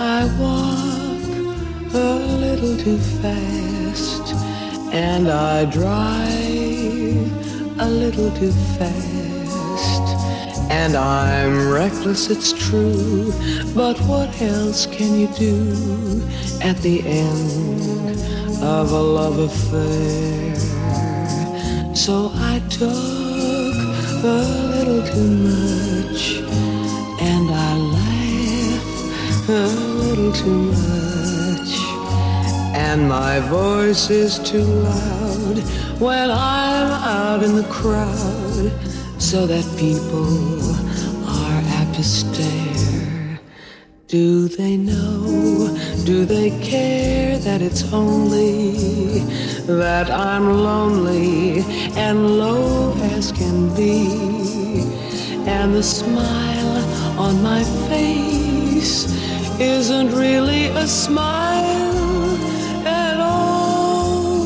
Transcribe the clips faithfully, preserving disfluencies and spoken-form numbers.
I walk a little too fast, and I drive a little too fast, and I'm reckless, it's true, but what else can you do at the end of a love affair? So I took a little too much, and I laugh a little too much, and my voice is too loud when I'm out in the crowd, so that people are apt to stare. Do they know, do they care that it's only that I'm lonely and low as can be, and the smile on my face isn't really a smile at all?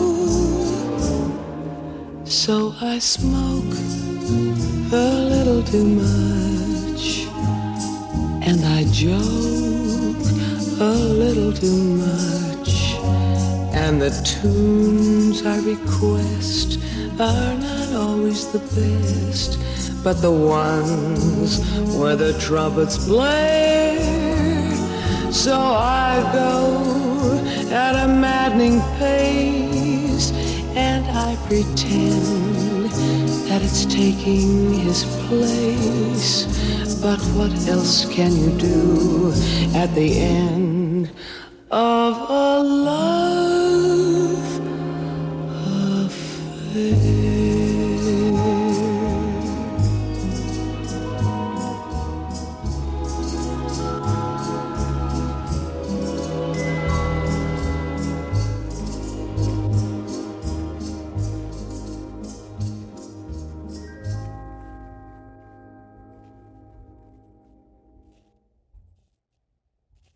So I smoke a little too much, and I joke a little too much, and the tunes I request are not always the best, but the ones where the trumpets blare. So I go at a maddening pace, and I pretend that it's taking his place. But what else can you do at the end of a love?